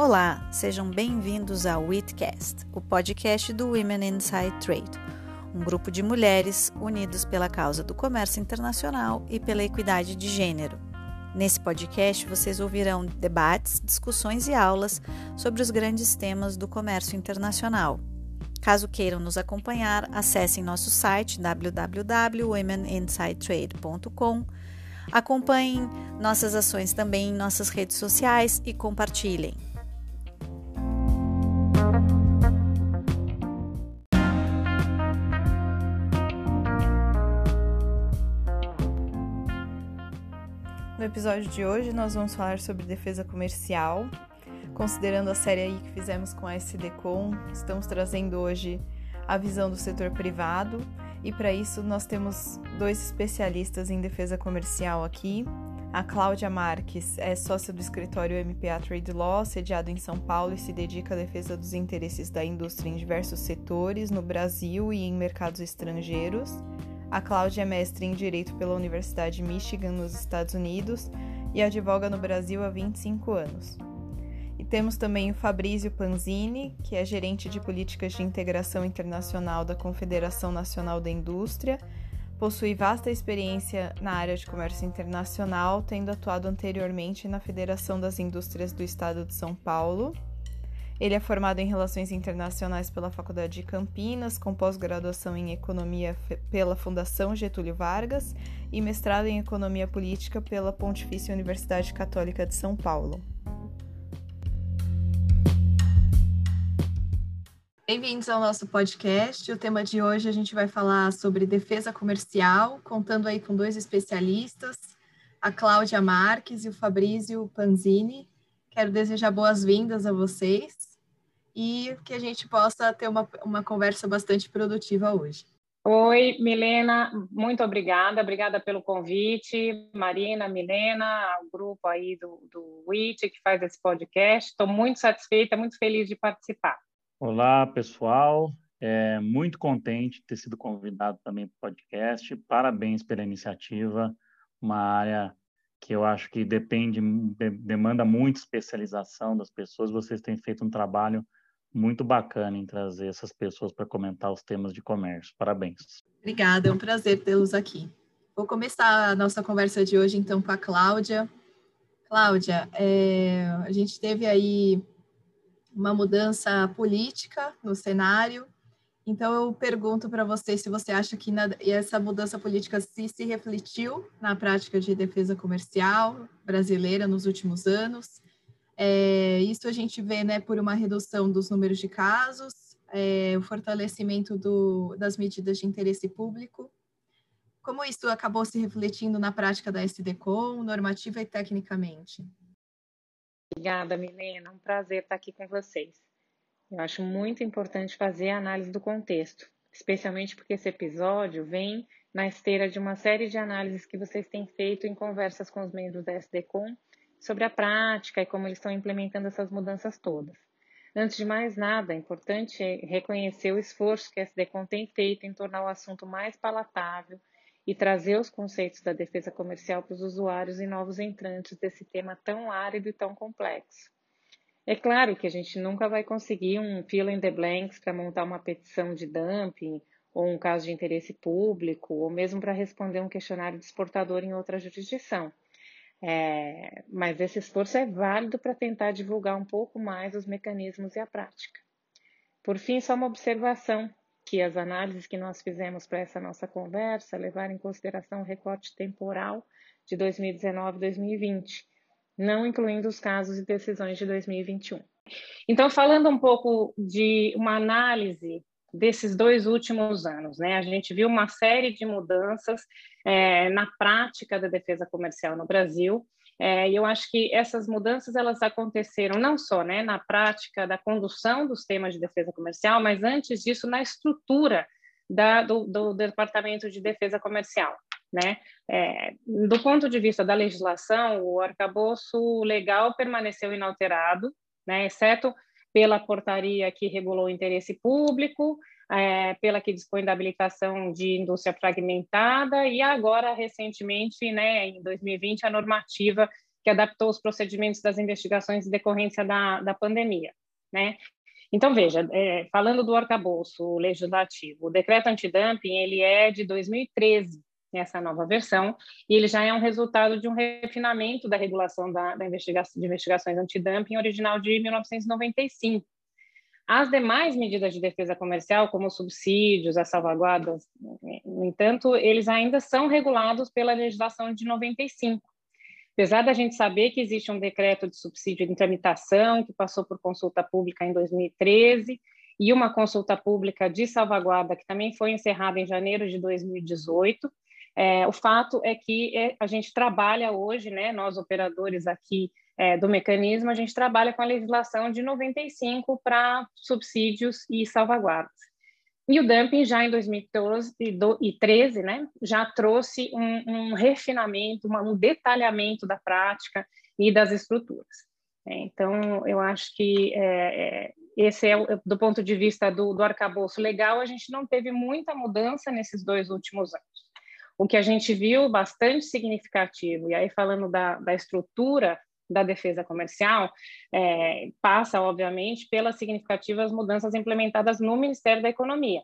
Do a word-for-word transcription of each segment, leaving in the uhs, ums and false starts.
Olá, sejam bem-vindos ao WITcast, o podcast do Women Inside Trade, um grupo de mulheres unidas pela causa do comércio internacional e pela equidade de gênero. Nesse podcast, vocês ouvirão debates, discussões e aulas sobre os grandes temas do comércio internacional. Caso queiram nos acompanhar, acessem nosso site w w w ponto women inside trade ponto com, acompanhem nossas ações também em nossas redes sociais e compartilhem. No episódio de hoje, nós vamos falar sobre defesa comercial. Considerando a série aí que fizemos com a S D Com, estamos trazendo hoje a visão do setor privado e para isso nós temos dois especialistas em defesa comercial aqui. A Cláudia Marques é sócia do escritório M P A Trade Law, sediado em São Paulo, e se dedica à defesa dos interesses da indústria em diversos setores no Brasil e em mercados estrangeiros. A Cláudia é mestre em Direito pela Universidade de Michigan, nos Estados Unidos, e advoga no Brasil há vinte e cinco anos. E temos também o Fabrício Panzini, que é gerente de políticas de integração internacional da Confederação Nacional da Indústria, possui vasta experiência na área de comércio internacional, tendo atuado anteriormente na Federação das Indústrias do Estado de São Paulo. Ele é formado em Relações Internacionais pela Faculdade de Campinas, com pós-graduação em Economia pela Fundação Getúlio Vargas e mestrado em Economia Política pela Pontifícia Universidade Católica de São Paulo. Bem-vindos ao nosso podcast. O tema de hoje a gente vai falar sobre defesa comercial, contando aí com dois especialistas, a Cláudia Marques e o Fabrício Panzini. Quero desejar boas-vindas a vocês e que a gente possa ter uma, uma conversa bastante produtiva hoje. Oi, Milena, muito obrigada, obrigada pelo convite, Marina, Milena, o grupo aí do, do W I T que faz esse podcast. Estou muito satisfeita, muito feliz de participar. Olá, pessoal, é muito contente de ter sido convidado também para o podcast, parabéns pela iniciativa, uma área que eu acho que depende, demanda muita especialização das pessoas. Vocês têm feito um trabalho muito bacana em trazer essas pessoas para comentar os temas de comércio. Parabéns. Obrigada, é um prazer tê-los aqui. Vou começar a nossa conversa de hoje, então, com a Cláudia. Cláudia, é, a gente teve aí uma mudança política no cenário, então eu pergunto para você se você acha que na, essa mudança política se, se refletiu na prática de defesa comercial brasileira nos últimos anos. É, isso a gente vê, né, por uma redução dos números de casos, é, o fortalecimento do, das medidas de interesse público. Como isso acabou se refletindo na prática da S D Com, normativa e tecnicamente? Obrigada, Milena. Um prazer estar aqui com vocês. Eu acho muito importante fazer a análise do contexto, especialmente porque esse episódio vem na esteira de uma série de análises que vocês têm feito em conversas com os membros da S D Com sobre a prática e como eles estão implementando essas mudanças todas. Antes de mais nada, é importante reconhecer o esforço que a S D Com tem feito em tornar o assunto mais palatável e trazer os conceitos da defesa comercial para os usuários e novos entrantes desse tema tão árido e tão complexo. É claro que a gente nunca vai conseguir um fill in the blanks para montar uma petição de dumping ou um caso de interesse público, ou mesmo para responder um questionário de exportador em outra jurisdição. É, mas esse esforço é válido para tentar divulgar um pouco mais os mecanismos e a prática. Por fim, só uma observação, que as análises que nós fizemos para essa nossa conversa levaram em consideração o recorte temporal de dois mil e dezenove e dois mil e vinte, não incluindo os casos e decisões de dois mil e vinte e um. Então, falando um pouco de uma análise desses dois últimos anos, né? A gente viu uma série de mudanças é, na prática da defesa comercial no Brasil, é, e eu acho que essas mudanças elas aconteceram não só, né, na prática da condução dos temas de defesa comercial, mas antes disso na estrutura da, do, do Departamento de Defesa Comercial, né? É, do ponto de vista da legislação, o arcabouço legal permaneceu inalterado, né, exceto pela portaria que regulou o interesse público, é, pela que dispõe da habilitação de indústria fragmentada e agora, recentemente, né, em dois mil e vinte, a normativa que adaptou os procedimentos das investigações em decorrência da, da pandemia, né? Então, veja, é, falando do arcabouço legislativo, o decreto antidumping, ele é de dois mil e treze, essa nova versão, e ele já é um resultado de um refinamento da regulação da, da investigação, de investigações antidumping original de mil novecentos e noventa e cinco. As demais medidas de defesa comercial, como os subsídios, as salvaguardas, no entanto, eles ainda são regulados pela legislação de noventa e cinco. Apesar da gente saber que existe um decreto de subsídio em tramitação, que passou por consulta pública em dois mil e treze, e uma consulta pública de salvaguarda, que também foi encerrada em janeiro de dois mil e dezoito, é, o fato é que é, a gente trabalha hoje, né, nós operadores aqui é, do mecanismo, a gente trabalha com a legislação de noventa e cinco para subsídios e salvaguardas. E o dumping já em dois mil e treze, né, já trouxe um, um refinamento, uma, um detalhamento da prática e das estruturas. É, então, eu acho que é, é, esse é, do ponto de vista do, do arcabouço legal, a gente não teve muita mudança nesses dois últimos anos. O que a gente viu bastante significativo, e aí falando da, da estrutura da defesa comercial, é, passa, obviamente, pelas significativas mudanças implementadas no Ministério da Economia,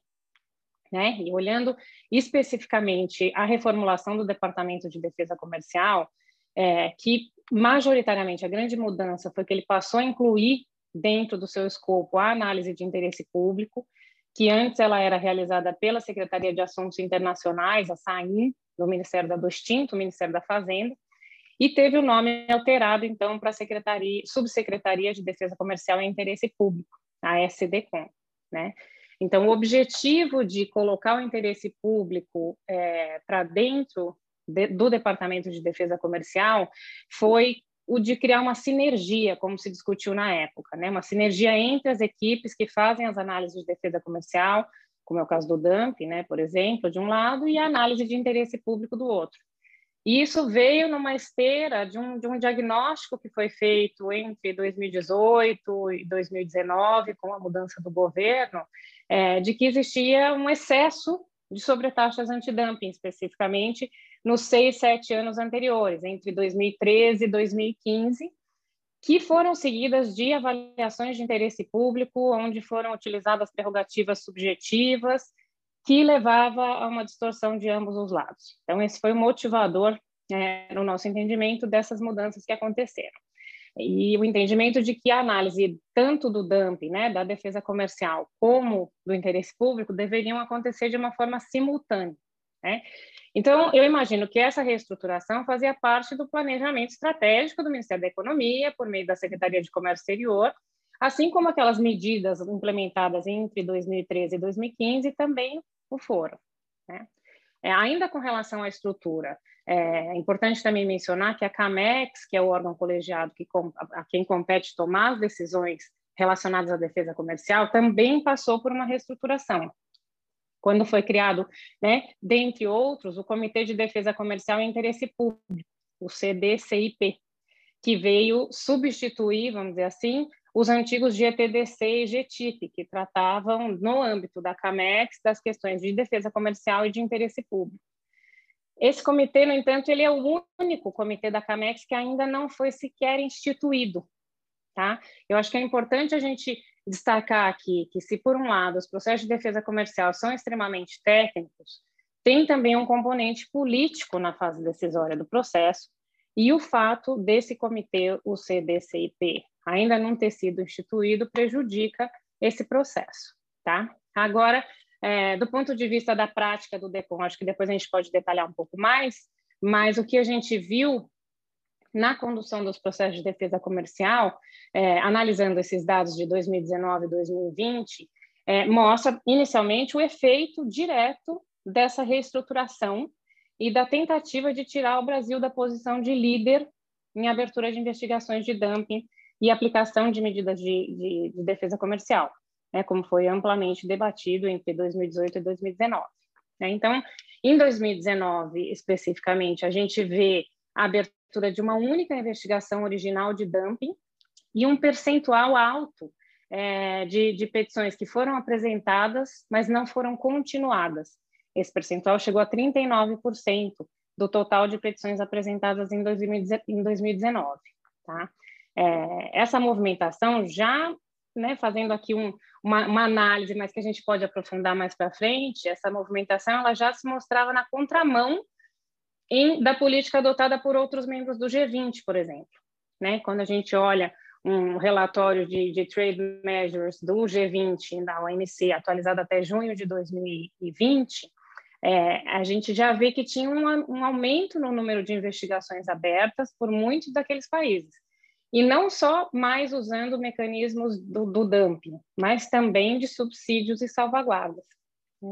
né? E olhando especificamente a reformulação do Departamento de Defesa Comercial, é, que majoritariamente a grande mudança foi que ele passou a incluir dentro do seu escopo a análise de interesse público, que antes ela era realizada pela Secretaria de Assuntos Internacionais, a SAIN, do Ministério da do extinto Ministério da Fazenda, e teve o nome alterado, então, para a Secretaria, Subsecretaria de Defesa Comercial e Interesse Público, a S D COM, né? Então, o objetivo de colocar o interesse público é, para dentro de, do Departamento de Defesa Comercial foi o de criar uma sinergia, como se discutiu na época, né? Uma sinergia entre as equipes que fazem as análises de defesa comercial, como é o caso do dumping, né, por exemplo, de um lado, e a análise de interesse público do outro. E isso veio numa esteira de um, de um diagnóstico que foi feito entre dois mil e dezoito e dois mil e dezenove, com a mudança do governo, é, de que existia um excesso de sobretaxas antidumping, especificamente nos seis, sete anos anteriores, entre dois mil e treze e dois mil e quinze, que foram seguidas de avaliações de interesse público, onde foram utilizadas prerrogativas subjetivas, que levava a uma distorção de ambos os lados. Então, esse foi o motivador, é, no nosso entendimento, dessas mudanças que aconteceram. E o entendimento de que a análise tanto do dumping, né, da defesa comercial, como do interesse público, deveriam acontecer de uma forma simultânea, né? Então, eu imagino que essa reestruturação fazia parte do planejamento estratégico do Ministério da Economia, por meio da Secretaria de Comércio Exterior, assim como aquelas medidas implementadas entre dois mil e treze e dois mil e quinze também o foram, né? É, ainda com relação à estrutura, é importante também mencionar que a CAMEX, que é o órgão colegiado que, a quem compete tomar as decisões relacionadas à defesa comercial, também passou por uma reestruturação. Quando foi criado, né, dentre outros, o Comitê de Defesa Comercial e Interesse Público, o C D C I P, que veio substituir, vamos dizer assim, os antigos G T D C e G T I P, que tratavam, no âmbito da CAMEX, das questões de defesa comercial e de interesse público. Esse comitê, no entanto, ele é o único comitê da CAMEX que ainda não foi sequer instituído, tá? Eu acho que é importante a gente destacar aqui que, se por um lado os processos de defesa comercial são extremamente técnicos, tem também um componente político na fase decisória do processo, e o fato desse comitê, o C D C I P, ainda não ter sido instituído prejudica esse processo, tá? Agora, é, do ponto de vista da prática do DECOM, acho que depois a gente pode detalhar um pouco mais, mas o que a gente viu na condução dos processos de defesa comercial, é, analisando esses dados de dois mil e dezenove e dois mil e vinte, é, mostra inicialmente o efeito direto dessa reestruturação e da tentativa de tirar o Brasil da posição de líder em abertura de investigações de dumping e aplicação de medidas de, de, de defesa comercial, né, como foi amplamente debatido entre dois mil e dezoito e dois mil e dezenove. Né? Então, em dois mil e dezenove, especificamente, a gente vê a abertura de uma única investigação original de dumping e um percentual alto é, de, de petições que foram apresentadas, mas não foram continuadas. Esse percentual chegou a trinta e nove por cento do total de petições apresentadas em dois mil e dezenove. Tá? É, essa movimentação já, né, fazendo aqui um, uma, uma análise, mas que a gente pode aprofundar mais para frente, essa movimentação ela já se mostrava na contramão em, da política adotada por outros membros do G vinte, por exemplo. Né? Quando a gente olha um relatório de, de Trade Measures do G vinte, da O M C, atualizado até junho de dois mil e vinte, é, a gente já vê que tinha um, um aumento no número de investigações abertas por muitos daqueles países. E não só mais usando mecanismos do, do dumping, mas também de subsídios e salvaguardas. Né?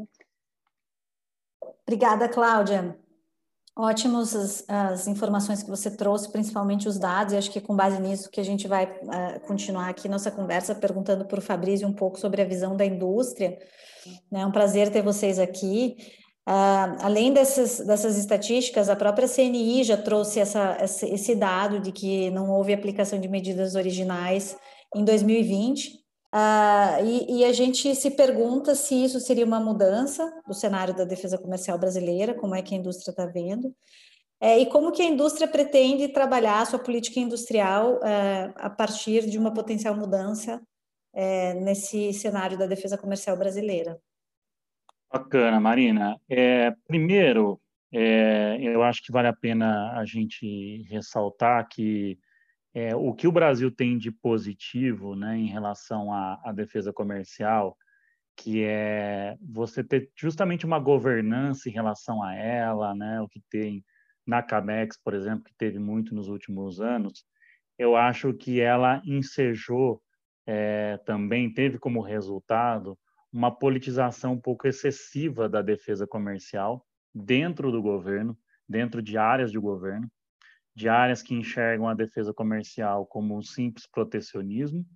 Obrigada, Cláudia. Ótimas as, as informações que você trouxe, principalmente os dados, e acho que com base nisso que a gente vai uh, continuar aqui nossa conversa, perguntando para o Fabrício um pouco sobre a visão da indústria. É um prazer ter vocês aqui. Uh, além dessas, dessas estatísticas, a própria C N I já trouxe essa, esse dado de que não houve aplicação de medidas originais em dois mil e vinte. Uh, e, e a gente se pergunta se isso seria uma mudança do cenário da defesa comercial brasileira, como é que a indústria está vendo, é, e como que a indústria pretende trabalhar a sua política industrial é, a partir de uma potencial mudança é, nesse cenário da defesa comercial brasileira. Bacana, Marina. É, primeiro, é, eu acho que vale a pena a gente ressaltar que É, o que o Brasil tem de positivo, né, em relação à, à defesa comercial, que é você ter justamente uma governança em relação a ela, né, o que tem na Camex, por exemplo, que teve muito nos últimos anos, eu acho que ela ensejou é, também, teve como resultado uma politização um pouco excessiva da defesa comercial dentro do governo, dentro de áreas de governo, de áreas que enxergam a defesa comercial como um simples protecionismo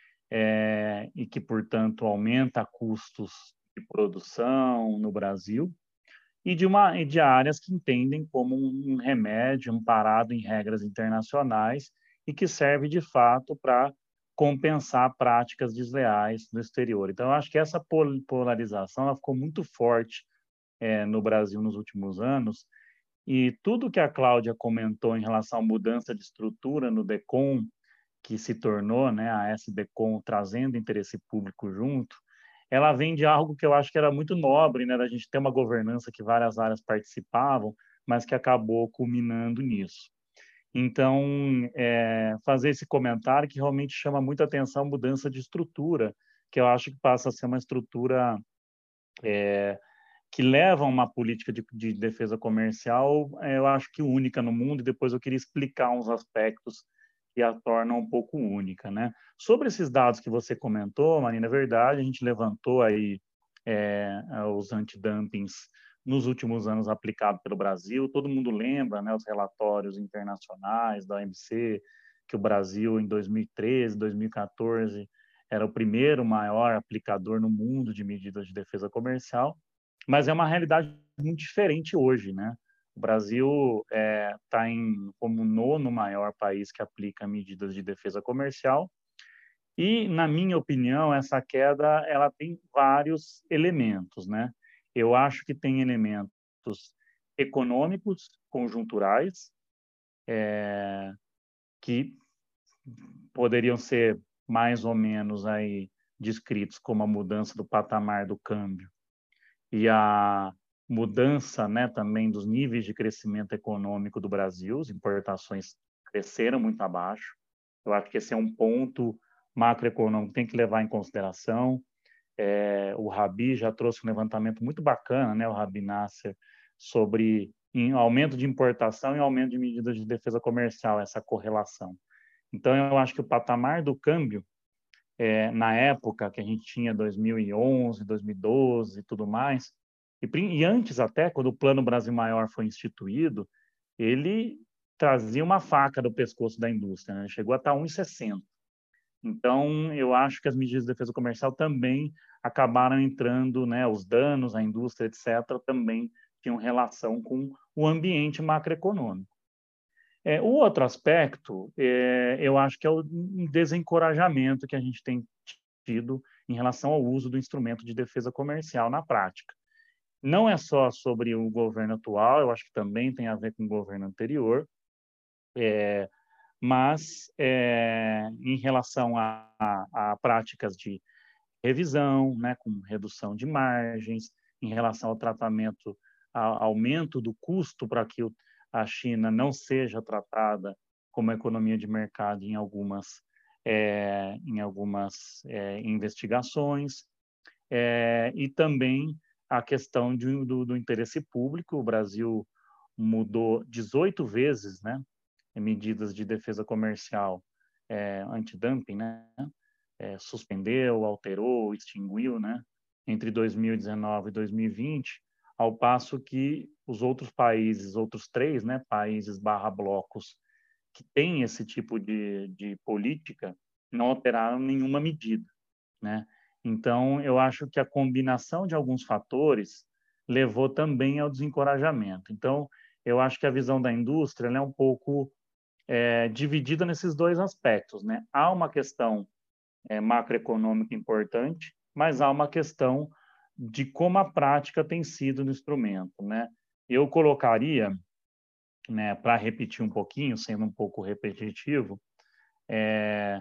é, e que, portanto, aumenta custos de produção no Brasil, e de, uma, de áreas que entendem como um remédio amparado em regras internacionais e que serve, de fato, para compensar práticas desleais no exterior. Então, eu acho que essa polarização ela ficou muito forte é, no Brasil nos últimos anos. E tudo que a Cláudia comentou em relação à mudança de estrutura no DECOM, que se tornou, né, a SDECOM trazendo interesse público junto, ela vem de algo que eu acho que era muito nobre, né, da gente ter uma governança que várias áreas participavam, mas que acabou culminando nisso. Então, é, fazer esse comentário que realmente chama muita atenção a mudança de estrutura, que eu acho que passa a ser uma estrutura é, que leva a uma política de, de defesa comercial, eu acho que única no mundo, e depois eu queria explicar uns aspectos que a tornam um pouco única, né? Sobre esses dados que você comentou, Marina, é verdade, a gente levantou aí é, os antidumpings nos últimos anos aplicados pelo Brasil, todo mundo lembra, né, os relatórios internacionais da O M C, que o Brasil em dois mil e treze, dois mil e quatorze era o primeiro maior aplicador no mundo de medidas de defesa comercial, mas é uma realidade muito diferente hoje, né? O Brasil está é, como o nono maior país que aplica medidas de defesa comercial e, na minha opinião, essa queda ela tem vários elementos, né? Eu acho que tem elementos econômicos, conjunturais, é, que poderiam ser mais ou menos aí descritos como a mudança do patamar do câmbio e a mudança, né, também dos níveis de crescimento econômico do Brasil. As importações cresceram muito abaixo. Eu acho que esse é um ponto macroeconômico que tem que levar em consideração. É, o Rabi já trouxe um levantamento muito bacana, né, o Rabi Nasser, sobre em aumento de importação e aumento de medidas de defesa comercial, essa correlação. Então, eu acho que o patamar do câmbio, é, na época que a gente tinha dois mil e onze, dois mil e doze e tudo mais, e, e antes até, quando o Plano Brasil Maior foi instituído, ele trazia uma faca do pescoço da indústria, né? Chegou a estar um e sessenta. Então, eu acho que as medidas de defesa comercial também acabaram entrando, né, os danos à indústria, etcétera, também tinham relação com o ambiente macroeconômico. É, o outro aspecto, é, eu acho que é o desencorajamento que a gente tem tido em relação ao uso do instrumento de defesa comercial na prática. não é só sobre o governo atual, eu acho que também tem a ver com o governo anterior, é, mas é, em relação a, a, a práticas de revisão, né, com redução de margens, em relação ao tratamento, ao aumento do custo para que a China não seja tratada como economia de mercado em algumas, é, em algumas é, investigações, é, e também a questão de, do, do interesse público. O Brasil mudou dezoito vezes, né, medidas de defesa comercial, é, antidumping, né, é, suspendeu, alterou, extinguiu, né, entre dois mil e dezenove e dois mil e vinte, ao passo que os outros países, outros três, né, países barra blocos que têm esse tipo de, de política, não alteraram nenhuma medida, né? Então, eu acho que a combinação de alguns fatores levou também ao desencorajamento. Então, eu acho que a visão da indústria é um pouco é, dividida nesses dois aspectos, né? Há uma questão é, macroeconômica importante, mas há uma questão de como a prática tem sido no instrumento, né? Eu colocaria, né, para repetir um pouquinho, sendo um pouco repetitivo, é,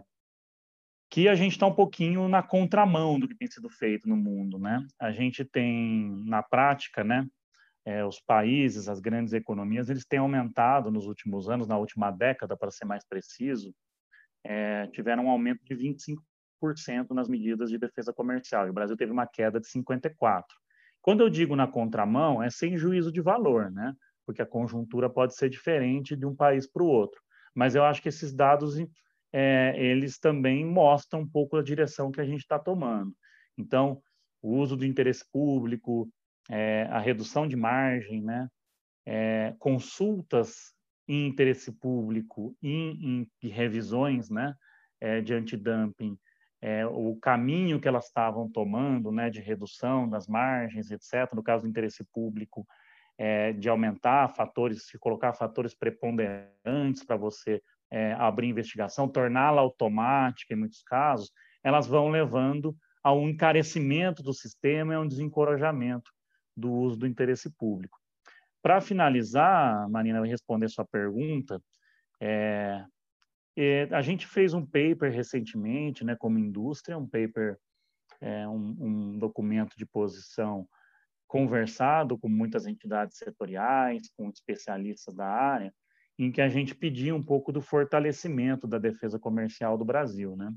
que a gente está um pouquinho na contramão do que tem sido feito no mundo, né? A gente tem, na prática, né, é, os países, as grandes economias, eles têm aumentado nos últimos anos, na última década, para ser mais preciso, é, tiveram um aumento de vinte e cinco por cento nas medidas de defesa comercial, e o Brasil teve uma queda de cinquenta e quatro por cento. Quando eu digo na contramão, é sem juízo de valor, né? Porque a conjuntura pode ser diferente de um país para o outro. Mas eu acho que esses dados, é, eles também mostram um pouco a direção que a gente está tomando. Então, o uso do interesse público, é, a redução de margem, né? É, consultas em interesse público e em, em revisões, né, é, de antidumping, é, o caminho que elas estavam tomando, né, de redução das margens, etcétera, no caso do interesse público, é, de aumentar fatores, de colocar fatores preponderantes para você é, abrir investigação, torná-la automática em muitos casos, elas vão levando a um encarecimento do sistema e a um desencorajamento do uso do interesse público. Para finalizar, Marina, eu responder sua pergunta, é, é, a gente fez um paper recentemente, né, como indústria, um paper, é, um, um documento de posição conversado com muitas entidades setoriais, com especialistas da área, em que a gente pedia um pouco do fortalecimento da defesa comercial do Brasil, né?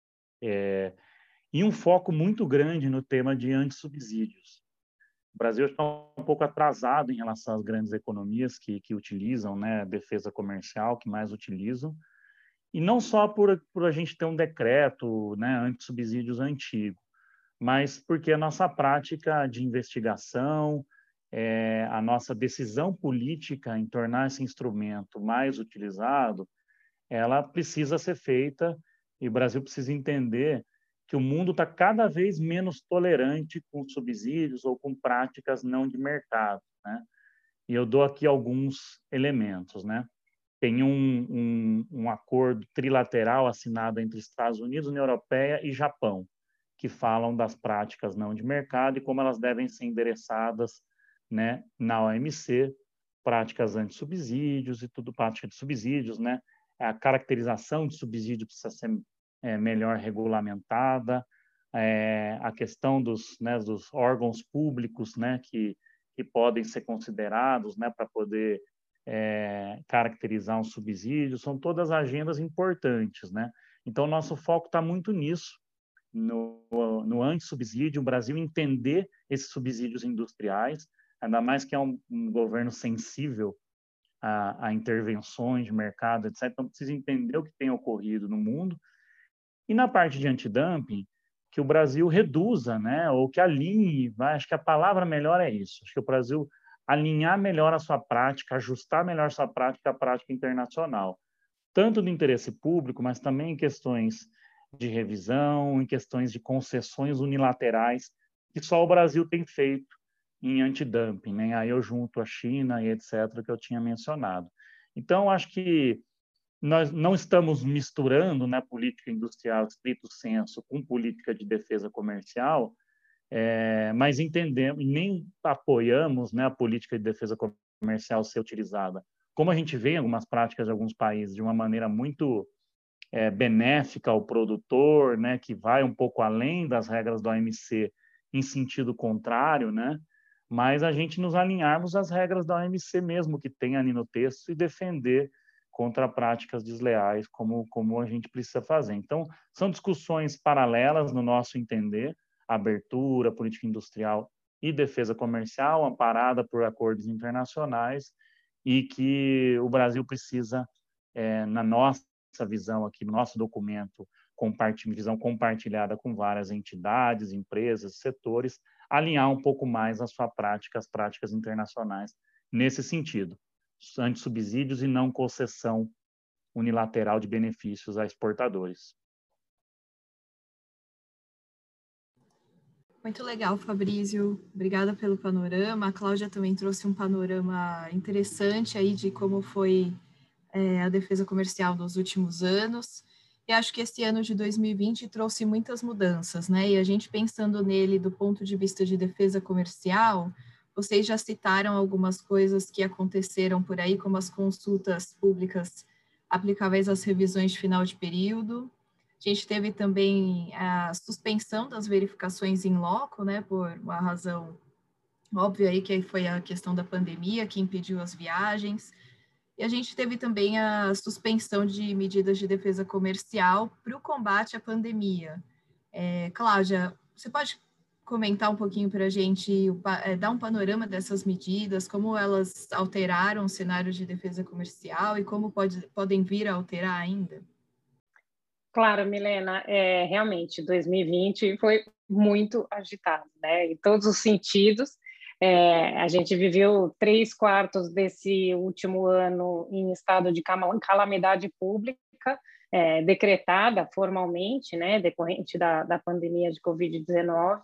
É, e um foco muito grande no tema de antissubsídios. O Brasil está um pouco atrasado em relação às grandes economias que, que utilizam, né, a defesa comercial, que mais utilizam, e não só por, por a gente ter um decreto, né, anti-subsídios antigo, mas porque a nossa prática de investigação, é, a nossa decisão política em tornar esse instrumento mais utilizado, ela precisa ser feita, e o Brasil precisa entender que o mundo está cada vez menos tolerante com subsídios ou com práticas não de mercado, né? E eu dou aqui alguns elementos, né? Tem um, um, um acordo trilateral assinado entre Estados Unidos, União Europeia e Japão, que falam das práticas não de mercado e como elas devem ser endereçadas, né, na O M C, práticas anti-subsídios e tudo, prática de subsídios, né? A caracterização de subsídio precisa ser é, melhor regulamentada, é, a questão dos, né, dos órgãos públicos, né, que, que podem ser considerados, né, para poder é, caracterizar um subsídio, são todas agendas importantes, né? Então, nosso foco está muito nisso, no, no anti-subsídio, o Brasil entender esses subsídios industriais, ainda mais que é um, um governo sensível a, a intervenções de mercado, etcétera. Então, precisa entender o que tem ocorrido no mundo. E na parte de antidumping, que o Brasil reduza, né, ou que alinhe, vai, acho que a palavra melhor é isso, acho que o Brasil alinhar melhor a sua prática, ajustar melhor a sua prática à prática internacional, tanto do interesse público, mas também em questões de revisão, em questões de concessões unilaterais, que só o Brasil tem feito em antidumping, né? Aí eu junto a China e etcétera, que eu tinha mencionado. Então, acho que nós não estamos misturando, né, política industrial estrito sensu com política de defesa comercial, é, mas entendemos, nem apoiamos, né, a política de defesa comercial ser utilizada. Como a gente vê em algumas práticas de alguns países, de uma maneira muito é, benéfica ao produtor, né, que vai um pouco além das regras do O M C em sentido contrário, né, mas a gente nos alinharmos às regras da O M C mesmo, que tem ali no texto, e defender contra práticas desleais, como, como a gente precisa fazer. Então, são discussões paralelas, no nosso entender, abertura, política industrial e defesa comercial, amparada por acordos internacionais, e que o Brasil precisa, é, na nossa visão aqui, no nosso documento, visão compartilhada com várias entidades, empresas, setores, alinhar um pouco mais a sua prática, as práticas internacionais nesse sentido, anti-subsídios e não concessão unilateral de benefícios a exportadores. Muito legal, Fabrício. Obrigada pelo panorama. A Cláudia também trouxe um panorama interessante aí de como foi é, a defesa comercial nos últimos anos. E acho que esse ano de dois mil e vinte trouxe muitas mudanças, né? E a gente pensando nele do ponto de vista de defesa comercial, vocês já citaram algumas coisas que aconteceram por aí, como as consultas públicas aplicáveis às revisões de final de período. A gente teve também a suspensão das verificações in loco, né, por uma razão óbvia aí, que foi a questão da pandemia, que impediu as viagens. E a gente teve também a suspensão de medidas de defesa comercial para o combate à pandemia. É, Cláudia, você pode comentar um pouquinho para a gente, é, dar um panorama dessas medidas, como elas alteraram o cenário de defesa comercial e como pode, podem vir a alterar ainda? Claro, Milena, é, realmente, dois mil e vinte foi muito agitado, né? Em todos os sentidos. É, a gente viveu três quartos desse último ano em estado de calamidade pública, é, decretada formalmente, né, decorrente da, da pandemia de covid dezenove.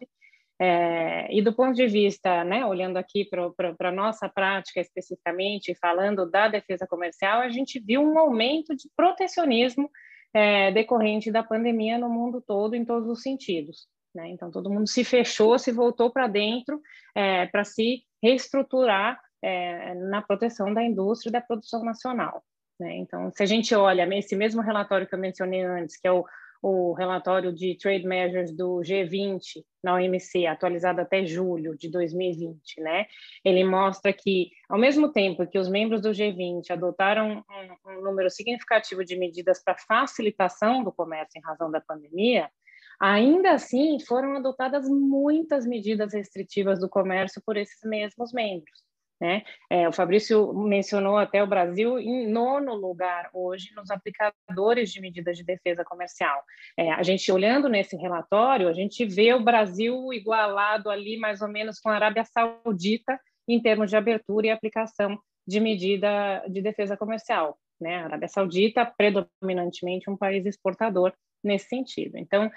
É, e do ponto de vista, né, olhando aqui para a nossa prática especificamente, falando da defesa comercial, a gente viu um aumento de protecionismo É, decorrente da pandemia no mundo todo, em todos os sentidos, né? Então, todo mundo se fechou, se voltou para dentro é, para se reestruturar é, na proteção da indústria e da produção nacional, né? Então, se a gente olha esse mesmo relatório que eu mencionei antes, que é o, o relatório de Trade Measures do G vinte na O M C, atualizado até julho de dois mil e vinte, né? Ele mostra que, ao mesmo tempo que os membros do G vinte adotaram um, um número significativo de medidas para facilitação do comércio em razão da pandemia, ainda assim foram adotadas muitas medidas restritivas do comércio por esses mesmos membros, né? É, o Fabrício mencionou até o Brasil em nono lugar hoje nos aplicadores de medidas de defesa comercial. É, a gente olhando nesse relatório, a gente vê o Brasil igualado ali mais ou menos com a Arábia Saudita em termos de abertura e aplicação de medida de defesa comercial, né? A Arábia Saudita, predominantemente um país exportador nesse sentido. Então,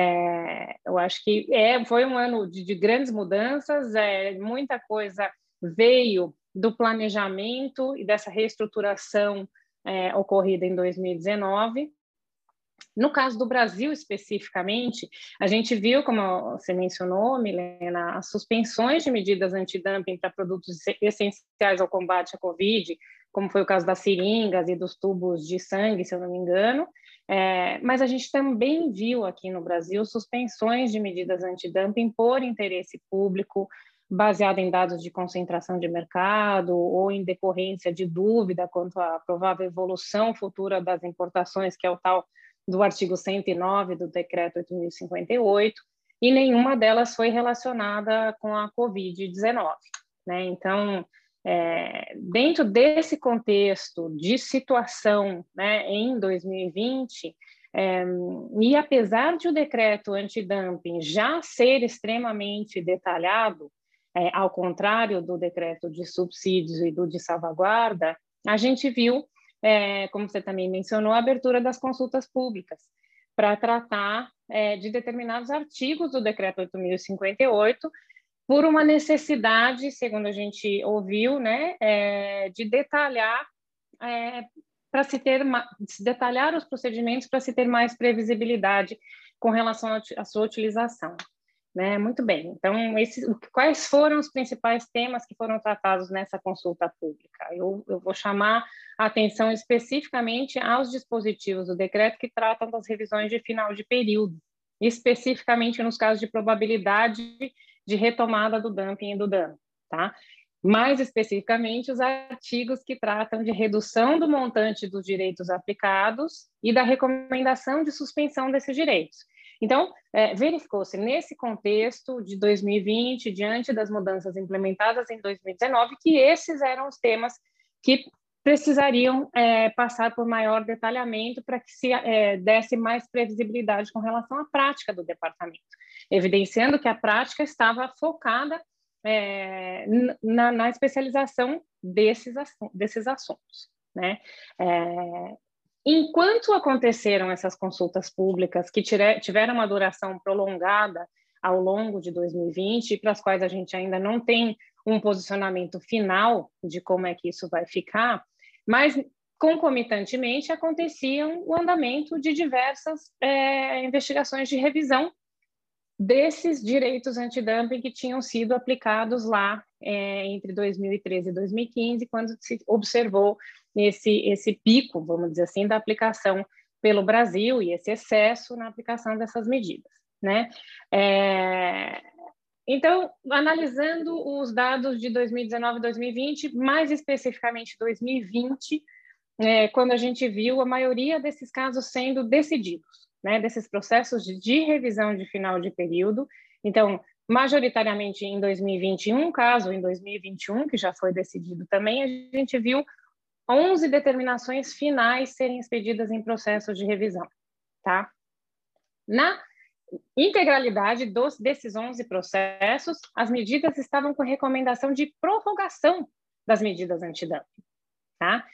é, eu acho que é, foi um ano de, de grandes mudanças, é, muita coisa veio do planejamento e dessa reestruturação é, ocorrida em dois mil e dezenove. No caso do Brasil, especificamente, a gente viu, como você mencionou, Milena, as suspensões de medidas antidumping para produtos essenciais ao combate à Covid, como foi o caso das seringas e dos tubos de sangue, se eu não me engano, é, mas a gente também viu aqui no Brasil suspensões de medidas antidumping por interesse público, baseado em dados de concentração de mercado ou em decorrência de dúvida quanto à provável evolução futura das importações, que é o tal do artigo cento e nove do decreto oito mil e cinquenta e oito, e nenhuma delas foi relacionada com a covid dezenove, né? Então, é, dentro desse contexto de situação, né, em dois mil e vinte, é, e apesar de o decreto antidumping já ser extremamente detalhado, É, ao contrário do decreto de subsídios e do de salvaguarda, a gente viu, é, como você também mencionou, a abertura das consultas públicas para tratar é, de determinados artigos do decreto oito mil e cinquenta e oito, por uma necessidade, segundo a gente ouviu, né, é, de detalhar é, para se ter se detalhar os procedimentos para se ter mais previsibilidade com relação à sua utilização. né? Muito bem. Então, esses, quais foram os principais temas que foram tratados nessa consulta pública? Eu, eu vou chamar a atenção especificamente aos dispositivos do decreto que tratam das revisões de final de período, especificamente nos casos de probabilidade de retomada do dumping e do dano, tá? Mais especificamente, os artigos que tratam de redução do montante dos direitos aplicados e da recomendação de suspensão desses direitos. Então, é, verificou-se nesse contexto de dois mil e vinte, diante das mudanças implementadas em dois mil e dezenove, que esses eram os temas que precisariam é, passar por maior detalhamento para que se é, desse mais previsibilidade com relação à prática do departamento, evidenciando que a prática estava focada é, na, na especialização desses, desses assuntos, né? É, enquanto aconteceram essas consultas públicas que tire, tiveram uma duração prolongada ao longo de dois mil e vinte, para as quais a gente ainda não tem um posicionamento final de como é que isso vai ficar, mas concomitantemente aconteciam o andamento de diversas é, investigações de revisão desses direitos antidumping que tinham sido aplicados lá é, entre dois mil e treze e dois mil e quinze, quando se observou esse, esse pico, vamos dizer assim, da aplicação pelo Brasil e esse excesso na aplicação dessas medidas, né? É... Então, analisando os dados de dois mil e dezenove e dois mil e vinte, mais especificamente dois mil e vinte, é, quando a gente viu a maioria desses casos sendo decididos, né, desses processos de, de revisão de final de período. Então, majoritariamente em dois mil e vinte e um, caso em dois mil e vinte e um, que já foi decidido também, a gente viu onze determinações finais serem expedidas em processos de revisão, tá? Na integralidade dos, desses onze processos, as medidas estavam com recomendação de prorrogação das medidas antidumping, tá?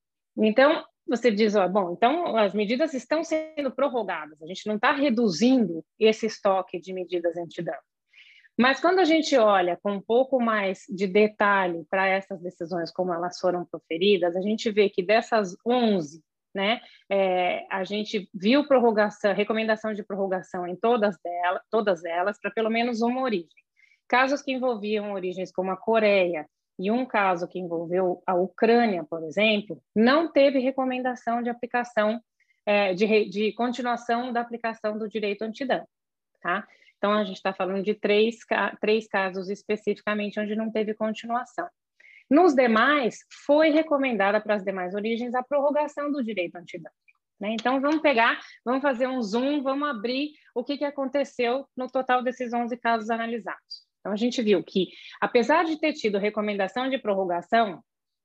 Então, você diz, ó, bom, então as medidas estão sendo prorrogadas, a gente não está reduzindo esse estoque de medidas antidumping. Mas quando a gente olha com um pouco mais de detalhe para essas decisões, como elas foram proferidas, a gente vê que dessas onze, né, é, a gente viu prorrogação, recomendação de prorrogação em todas, delas, todas elas, para pelo menos uma origem. Casos que envolviam origens como a Coreia, e um caso que envolveu a Ucrânia, por exemplo, não teve recomendação de aplicação, é, de, de continuação da aplicação do direito antidumping, tá? Então, a gente está falando de três, três casos especificamente onde não teve continuação. Nos demais, foi recomendada para as demais origens a prorrogação do direito antidumping, né? Então, vamos pegar, vamos fazer um zoom, vamos abrir o que, que aconteceu no total desses onze casos analisados. Então, a gente viu que, apesar de ter tido recomendação de prorrogação,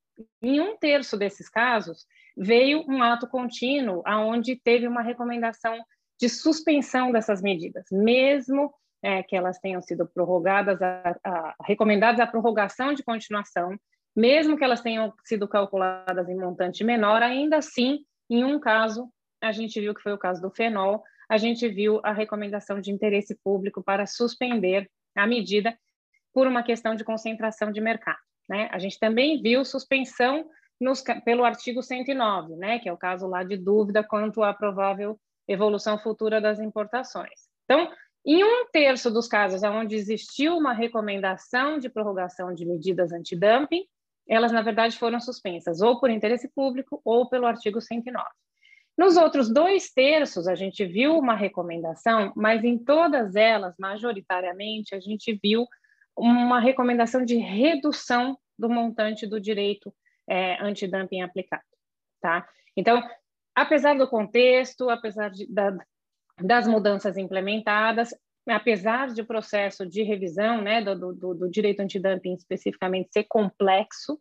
em um terço desses casos, veio um ato contínuo, onde teve uma recomendação de suspensão dessas medidas, mesmo é, que elas tenham sido prorrogadas, a, a, recomendadas a prorrogação de continuação, mesmo que elas tenham sido calculadas em montante menor, ainda assim, em um caso, a gente viu que foi o caso do fenol, a gente viu a recomendação de interesse público para suspender a medida por uma questão de concentração de mercado, né? A gente também viu suspensão nos, pelo artigo cento e nove, né? Que é o caso lá de dúvida quanto à provável evolução futura das importações. Então, em um terço dos casos onde existiu uma recomendação de prorrogação de medidas antidumping, elas, na verdade, foram suspensas ou por interesse público ou pelo artigo cento e nove. Nos outros dois terços, a gente viu uma recomendação, mas em todas elas, majoritariamente, a gente viu uma recomendação de redução do montante do direito é, antidumping aplicado, tá? Então, apesar do contexto, apesar de, da, das mudanças implementadas, apesar de o processo de revisão, né, do, do, do direito antidumping especificamente ser complexo,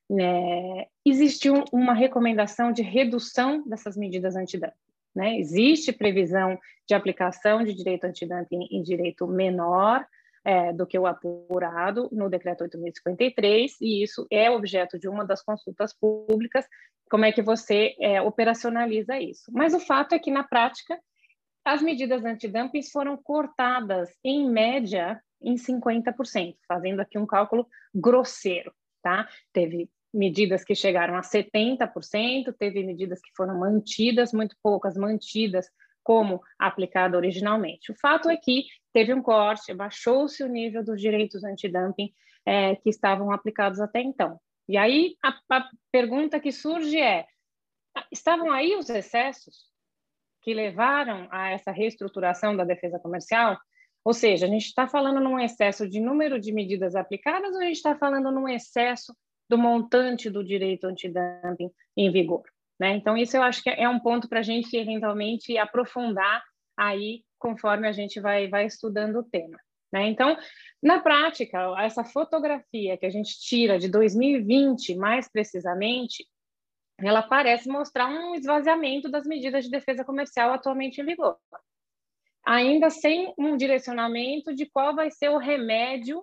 né, existiu uma recomendação de redução dessas medidas antidumping, né? Existe previsão de aplicação de direito antidumping em direito menor é, do que o apurado no decreto oito mil e cinquenta e três, e isso é objeto de uma das consultas públicas, como é que você é, operacionaliza isso. Mas o fato é que, na prática, as medidas antidumping foram cortadas, em média, em cinquenta por cento, fazendo aqui um cálculo grosseiro, tá? Teve medidas que chegaram a setenta por cento, teve medidas que foram mantidas, muito poucas mantidas como aplicada originalmente. O fato é que teve um corte, baixou-se o nível dos direitos antidumping é, que estavam aplicados até então. E aí a, a pergunta que surge é: estavam aí os excessos que levaram a essa reestruturação da defesa comercial? Ou seja, a gente está falando num excesso de número de medidas aplicadas ou a gente está falando num excesso do montante do direito antidumping em vigor? Né? Então, isso eu acho que é um ponto para a gente, eventualmente, aprofundar aí, conforme a gente vai, vai estudando o tema. Né? Então, na prática, essa fotografia que a gente tira de dois mil e vinte, mais precisamente, ela parece mostrar um esvaziamento das medidas de defesa comercial atualmente em vigor, ainda sem um direcionamento de qual vai ser o remédio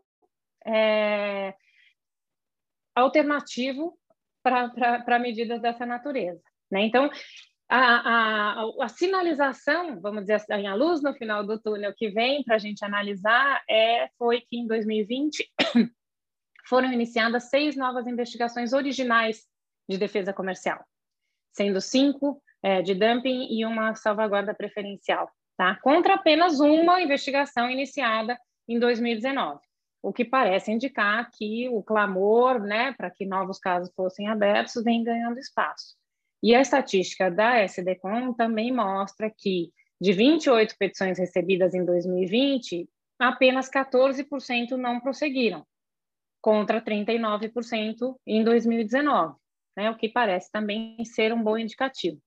é, alternativo para medidas dessa natureza. Né? Então, a, a, a sinalização, vamos dizer assim, a luz no final do túnel que vem para a gente analisar é, foi que em dois mil e vinte foram iniciadas seis novas investigações originais de defesa comercial, sendo cinco é, de dumping e uma salvaguarda preferencial, tá? Contra apenas uma investigação iniciada em dois mil e dezenove, o que parece indicar que o clamor, né, para que novos casos fossem abertos vem ganhando espaço. E a estatística da S D C O M também mostra que, de vinte e oito petições recebidas em dois mil e vinte, apenas quatorze por cento não prosseguiram, contra trinta e nove por cento em dois mil e dezenove, né, o que parece também ser um bom indicativo.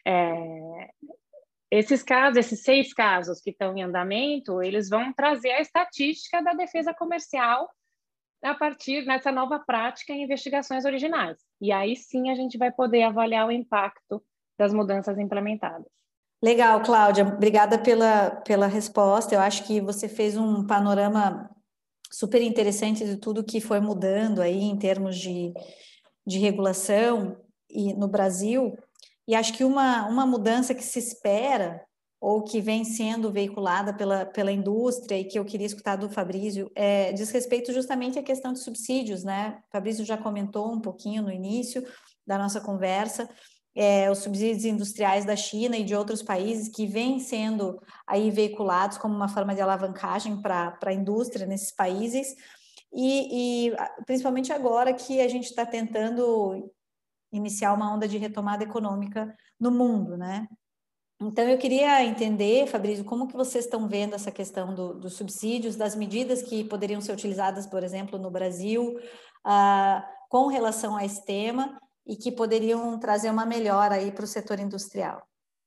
É, esses casos, esses seis casos que estão em andamento, eles vão trazer a estatística da defesa comercial a partir dessa nova prática em investigações originais. E aí sim a gente vai poder avaliar o impacto das mudanças implementadas. Legal, Cláudia. Obrigada pela, pela resposta. Eu acho que você fez um panorama super interessante de tudo que foi mudando aí em termos de, de regulação e no Brasil. E acho que uma, uma mudança que se espera ou que vem sendo veiculada pela, pela indústria e que eu queria escutar do Fabrício, é, diz respeito justamente à questão de subsídios, né? O Fabrício já comentou um pouquinho no início da nossa conversa, é, os subsídios industriais da China e de outros países que vêm sendo aí veiculados como uma forma de alavancagem para a indústria nesses países, e, e principalmente agora que a gente está tentando iniciar uma onda de retomada econômica no mundo, né? Então, eu queria entender, Fabrício, como que vocês estão vendo essa questão do, dos subsídios, das medidas que poderiam ser utilizadas, por exemplo, no Brasil, ah, com relação a esse tema e que poderiam trazer uma melhora aí para o setor industrial.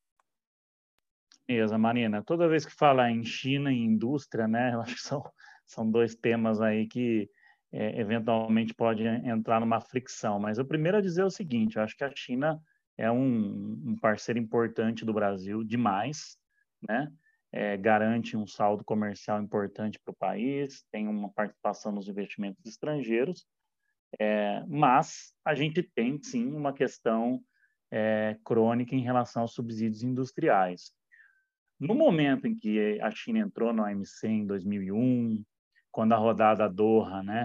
Beleza, Marina. Toda vez que fala em China e indústria, né, eu acho que são, são dois temas aí que é, eventualmente pode entrar numa fricção. Mas o primeiro a dizer é o seguinte: eu acho que a China é um, um parceiro importante do Brasil, demais, né? É, garante um saldo comercial importante para o país, tem uma participação nos investimentos estrangeiros, é, mas a gente tem, sim, uma questão é, crônica em relação aos subsídios industriais. No momento em que a China entrou no O M C em dois mil e um, quando a rodada Doha, né,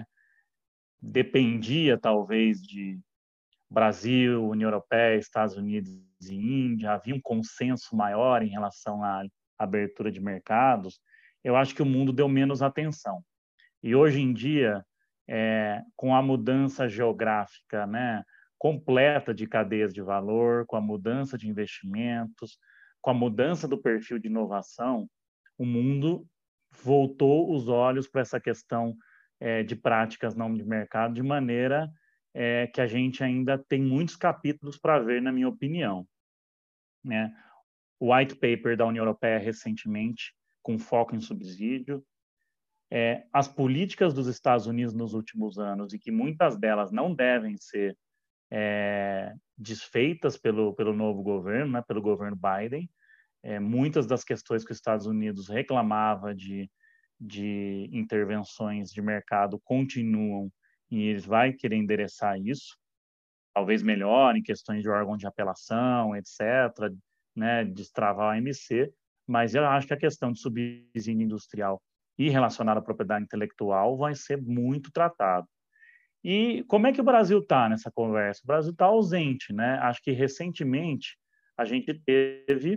dependia talvez de Brasil, União Europeia, Estados Unidos e Índia, havia um consenso maior em relação à abertura de mercados, eu acho que o mundo deu menos atenção. E hoje em dia, é, com a mudança geográfica, né, completa de cadeias de valor, com a mudança de investimentos, com a mudança do perfil de inovação, o mundo voltou os olhos para essa questão é, de práticas não de mercado de maneira É, que a gente ainda tem muitos capítulos para ver, na minha opinião. Né? O White Paper da União Europeia recentemente, com foco em subsídio, é, as políticas dos Estados Unidos nos últimos anos, e que muitas delas não devem ser é, desfeitas pelo, pelo novo governo, né, pelo governo Biden, é, muitas das questões que os Estados Unidos reclamava de, de intervenções de mercado continuam, e eles vão querer endereçar isso, talvez melhor em questões de órgão de apelação, etcétera, né, destravar o O M C, mas eu acho que a questão de subsídio industrial e relacionada à propriedade intelectual vai ser muito tratado. E como é que o Brasil está nessa conversa? O Brasil está ausente, né? Acho que recentemente a gente teve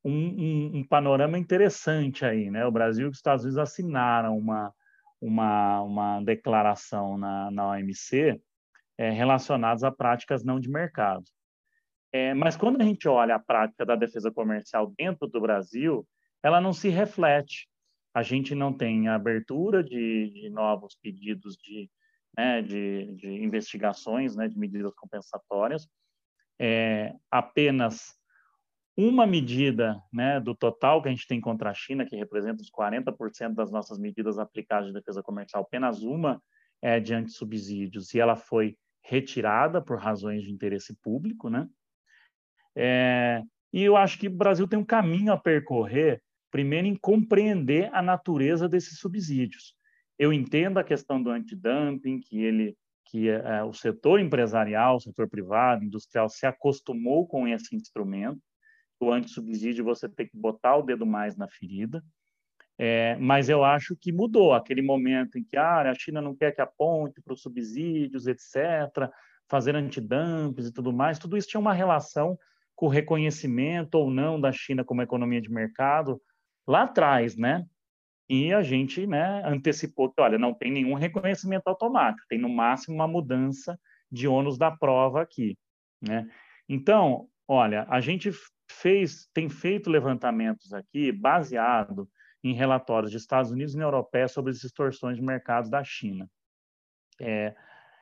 um, um, um panorama interessante aí, né? O Brasil e os Estados Unidos assinaram uma, uma, uma declaração na, na O M C é, relacionadas a práticas não de mercado. É, mas quando a gente olha a prática da defesa comercial dentro do Brasil, ela não se reflete. A gente não tem abertura de, de novos pedidos de, né, de, de investigações, né, de medidas compensatórias. É, apenas uma medida, né, do total que a gente tem contra a China, que representa os quarenta por cento das nossas medidas aplicadas de defesa comercial, apenas uma é de antissubsídios, e ela foi retirada por razões de interesse público, né? É, e eu acho que o Brasil tem um caminho a percorrer, primeiro em compreender a natureza desses subsídios. Eu entendo a questão do antidumping, que ele, que é, o setor empresarial, o setor privado, industrial, se acostumou com esse instrumento. O antissubsídio, você tem que botar o dedo mais na ferida. É, mas eu acho que mudou aquele momento em que ah, a China não quer que aponte para os subsídios, etcétera, fazer antidumpings e tudo mais. Tudo isso tinha uma relação com o reconhecimento ou não da China como economia de mercado lá atrás, né? E a gente, né, antecipou que, olha, não tem nenhum reconhecimento automático, tem no máximo uma mudança de ônus da prova aqui, né? Então, olha, a gente fez, tem feito levantamentos aqui baseado em relatórios de Estados Unidos e União Europeia sobre as distorções de mercados da China. É,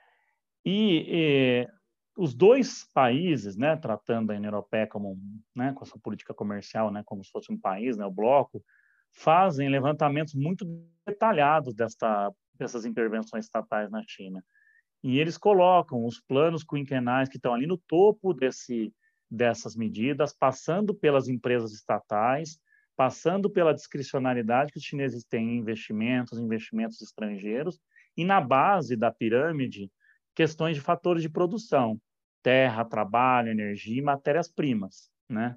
e, e os dois países, né, tratando a União Europeia como, né, com a sua política comercial, né, como se fosse um país, né, o bloco, fazem levantamentos muito detalhados desta, dessas intervenções estatais na China. E eles colocam os planos quinquenais que estão ali no topo desse, dessas medidas, passando pelas empresas estatais, passando pela discricionariedade que os chineses têm em investimentos, investimentos estrangeiros, e na base da pirâmide, questões de fatores de produção, terra, trabalho, energia e matérias-primas, né?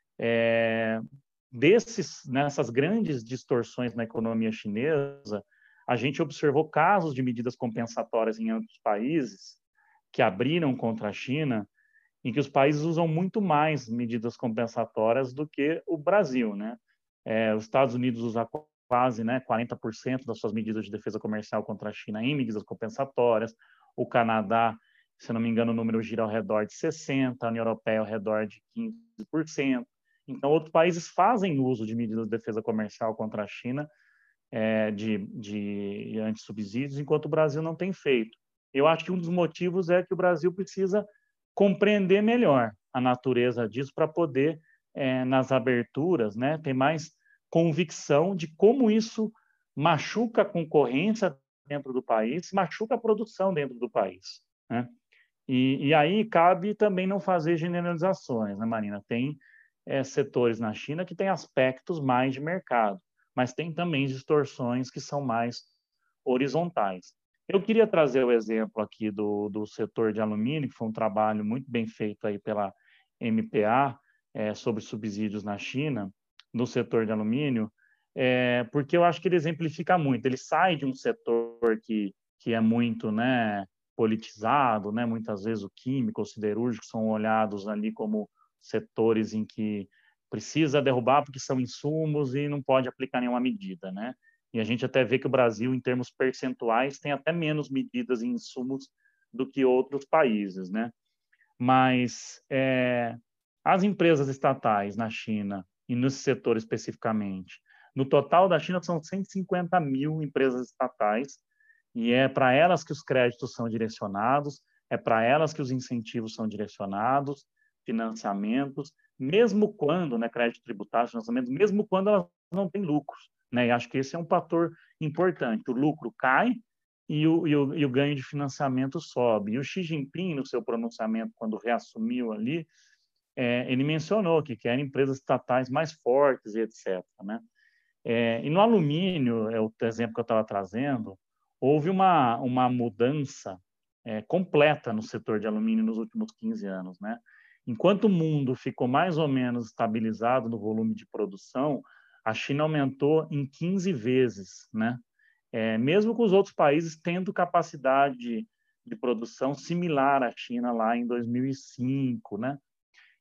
É, desses, nessas grandes distorções na economia chinesa, a gente observou casos de medidas compensatórias em outros países que abriram contra a China, em que os países usam muito mais medidas compensatórias do que o Brasil, né? É, os Estados Unidos usam quase, né, quarenta por cento das suas medidas de defesa comercial contra a China em medidas compensatórias. O Canadá, se não me engano, o número gira ao redor de sessenta por cento, a União Europeia ao redor de quinze por cento. Então, outros países fazem uso de medidas de defesa comercial contra a China, é, de, de antissubsídios, enquanto o Brasil não tem feito. Eu acho que um dos motivos é que o Brasil precisa compreender melhor a natureza disso para poder, é, nas aberturas, né, ter mais convicção de como isso machuca a concorrência dentro do país, machuca a produção dentro do país, né? E, e aí cabe também não fazer generalizações, né, Marina? Tem é, setores na China que têm aspectos mais de mercado, mas tem também distorções que são mais horizontais. Eu queria trazer o exemplo aqui do, do setor de alumínio, que foi um trabalho muito bem feito aí pela M P A, é, sobre subsídios na China, no setor de alumínio, é, porque eu acho que ele exemplifica muito. Ele sai de um setor que, que é muito, né, politizado, né? Muitas vezes o químico, o siderúrgico são olhados ali como setores em que precisa derrubar porque são insumos e não pode aplicar nenhuma medida, né? E a gente até vê que o Brasil, em termos percentuais, tem até menos medidas em insumos do que outros países, né? Mas é, as empresas estatais na China, e nesse setor especificamente, no total da China são cento e cinquenta mil empresas estatais, e é para elas que os créditos são direcionados, é para elas que os incentivos são direcionados, financiamentos, mesmo quando, né, crédito tributário, financiamento, mesmo quando elas não têm lucros, né? E acho que esse é um fator importante. O lucro cai e o, e o, e o ganho de financiamento sobe. E o Xi Jinping, no seu pronunciamento, quando reassumiu ali, é, ele mencionou que quer empresas estatais mais fortes e etcétera, né? É, e no alumínio, é o exemplo que eu estava trazendo, houve uma, uma mudança é, completa no setor de alumínio nos últimos quinze anos, né? Enquanto o mundo ficou mais ou menos estabilizado no volume de produção, a China aumentou em quinze vezes, né? É, mesmo com os outros países tendo capacidade de, de produção similar à China lá em dois mil e cinco, né?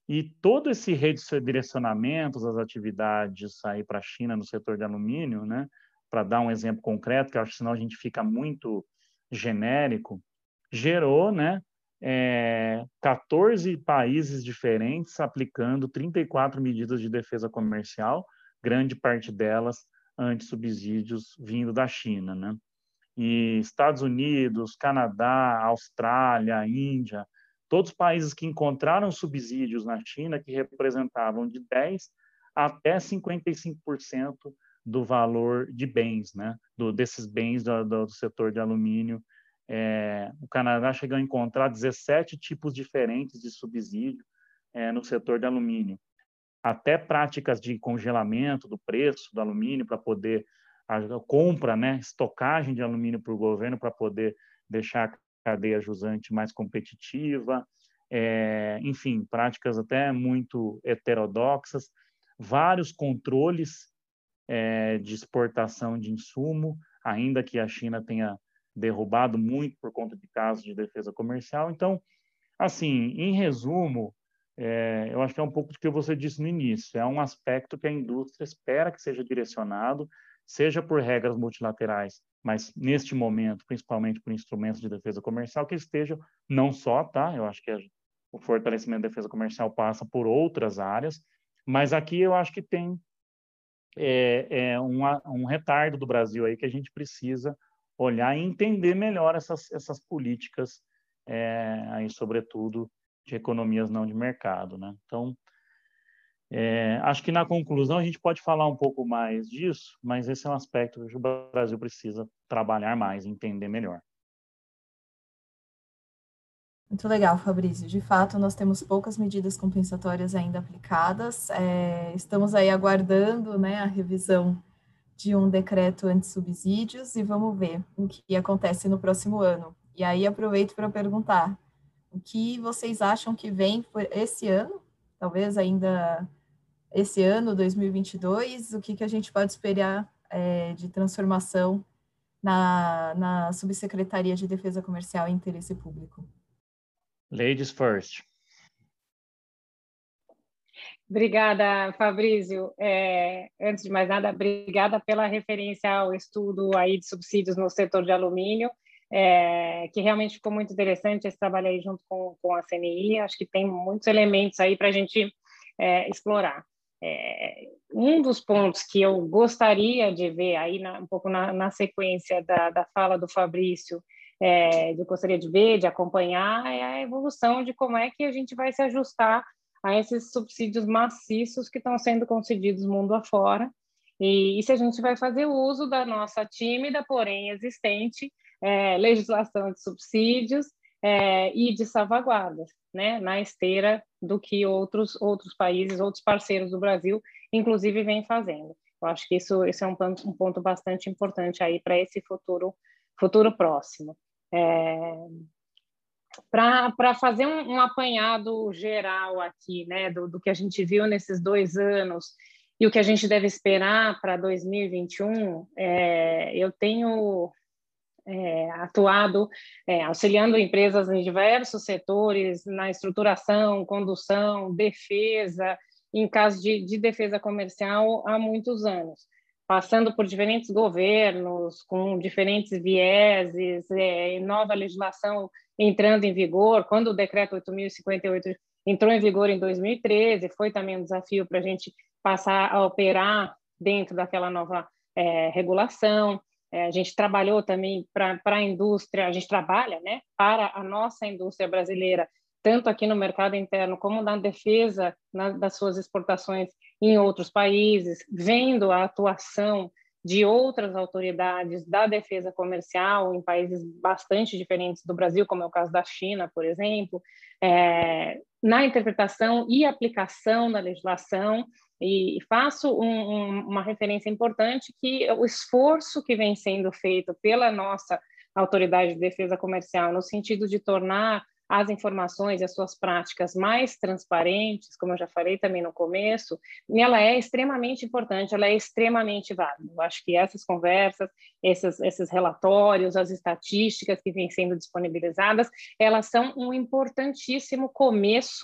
E todo esse redirecionamento das atividades aí para a China no setor de alumínio, né, para dar um exemplo concreto, que eu acho que senão a gente fica muito genérico, gerou, né, é, quatorze países diferentes aplicando trinta e quatro medidas de defesa comercial, grande parte delas anti-subsídios vindo da China, né? E Estados Unidos, Canadá, Austrália, Índia, todos os países que encontraram subsídios na China que representavam de dez até cinquenta e cinco por cento do valor de bens, né? Do, desses bens do, do setor de alumínio. É, o Canadá chegou a encontrar dezessete tipos diferentes de subsídio é, no setor de alumínio. Até práticas de congelamento do preço do alumínio para poder a compra, né, estocagem de alumínio para o governo para poder deixar a cadeia jusante mais competitiva, é, enfim, práticas até muito heterodoxas, vários controles é, de exportação de insumo, ainda que a China tenha derrubado muito por conta de casos de defesa comercial. Então, assim, em resumo, é, eu acho que é um pouco do que você disse no início, é um aspecto que a indústria espera que seja direcionado, seja por regras multilaterais, mas neste momento, principalmente por instrumentos de defesa comercial, que estejam não só, tá? Eu acho que o fortalecimento da defesa comercial passa por outras áreas, mas aqui eu acho que tem é, é um, um retardo do Brasil aí que a gente precisa olhar e entender melhor essas, essas políticas, é, aí, sobretudo, de economias não de mercado, né? Então, É, acho que na conclusão a gente pode falar um pouco mais disso, mas esse é um aspecto que o Brasil precisa trabalhar mais, entender melhor. Muito legal, Fabrício. De fato, nós temos poucas medidas compensatórias ainda aplicadas. É, estamos aí aguardando, né, a revisão de um decreto anti-subsídios e vamos ver o que acontece no próximo ano. E aí aproveito para perguntar, o que vocês acham que vem por esse ano? Talvez ainda esse ano, dois mil e vinte e dois, o que, que a gente pode esperar é, de transformação na, na Subsecretaria de Defesa Comercial e Interesse Público? Ladies first. Obrigada, Fabrício. É, antes de mais nada, obrigada pela referência ao estudo aí de subsídios no setor de alumínio, é, que realmente ficou muito interessante esse trabalho aí junto com, com a C N I. Acho que tem muitos elementos aí para a gente é, explorar. É, um dos pontos que eu gostaria de ver aí, na, um pouco na, na sequência da, da fala do Fabrício, é, eu gostaria de ver, de acompanhar, é a evolução de como é que a gente vai se ajustar a esses subsídios maciços que estão sendo concedidos mundo afora, e, e se a gente vai fazer uso da nossa tímida, porém existente, é, legislação de subsídios é, e de salvaguardas, né, na esteira do que outros, outros países, outros parceiros do Brasil, inclusive, vêm fazendo. Eu acho que isso, isso é um ponto, um ponto bastante importante aí para esse futuro, futuro próximo. É, para fazer um, um apanhado geral aqui, né, do, do que a gente viu nesses dois anos e o que a gente deve esperar para dois mil e vinte e um, é, eu tenho é, atuado é, auxiliando empresas em diversos setores, na estruturação, condução, defesa, em caso de, de defesa comercial há muitos anos, passando por diferentes governos, com diferentes vieses, é, nova legislação entrando em vigor. Quando o decreto oito mil e cinquenta e oito entrou em vigor em dois mil e treze, foi também um desafio para a gente passar a operar dentro daquela nova é, regulação. É, a gente trabalhou também para a indústria, a gente trabalha, né, para a nossa indústria brasileira, tanto aqui no mercado interno como na defesa na, das suas exportações em outros países, vendo a atuação de outras autoridades da defesa comercial em países bastante diferentes do Brasil, como é o caso da China, por exemplo, é, na interpretação e aplicação da legislação, e faço um, um, uma referência importante que o esforço que vem sendo feito pela nossa autoridade de defesa comercial no sentido de tornar as informações e as suas práticas mais transparentes, como eu já falei também no começo, ela é extremamente importante, ela é extremamente válida. Eu acho que essas conversas, esses, esses relatórios, as estatísticas que vêm sendo disponibilizadas, elas são um importantíssimo começo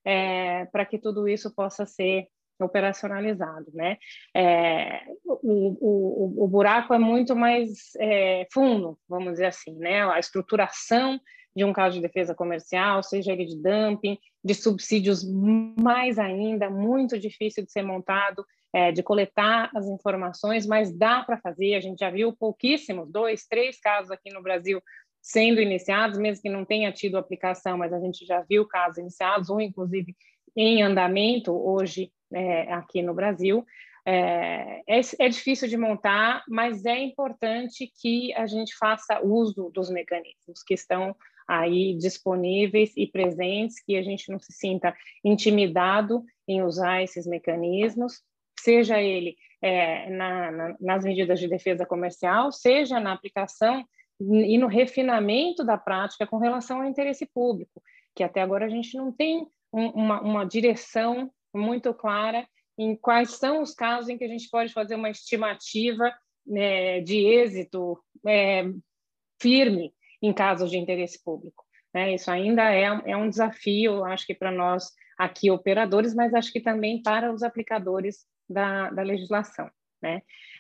é, para que tudo isso possa ser operacionalizado, né? É, o, o, o buraco é muito mais é, fundo, vamos dizer assim, né? A estruturação de um caso de defesa comercial, seja ele de dumping, de subsídios, mais ainda, muito difícil de ser montado, é, de coletar as informações, mas dá para fazer. A gente já viu pouquíssimos, dois, três casos aqui no Brasil sendo iniciados, mesmo que não tenha tido aplicação, mas a gente já viu casos iniciados, um, inclusive, em andamento hoje é, aqui no Brasil. É, é, é difícil de montar, mas é importante que a gente faça uso dos mecanismos que estão aí disponíveis e presentes, que a gente não se sinta intimidado em usar esses mecanismos, seja ele é, na, na, nas medidas de defesa comercial, seja na aplicação e no refinamento da prática com relação ao interesse público, que até agora a gente não tem um, uma, uma direção muito clara em quais são os casos em que a gente pode fazer uma estimativa né, de êxito é, firme em casos de interesse público. Né? Isso ainda é, é um desafio, acho que para nós aqui operadores, mas acho que também para os aplicadores da, da legislação. Né?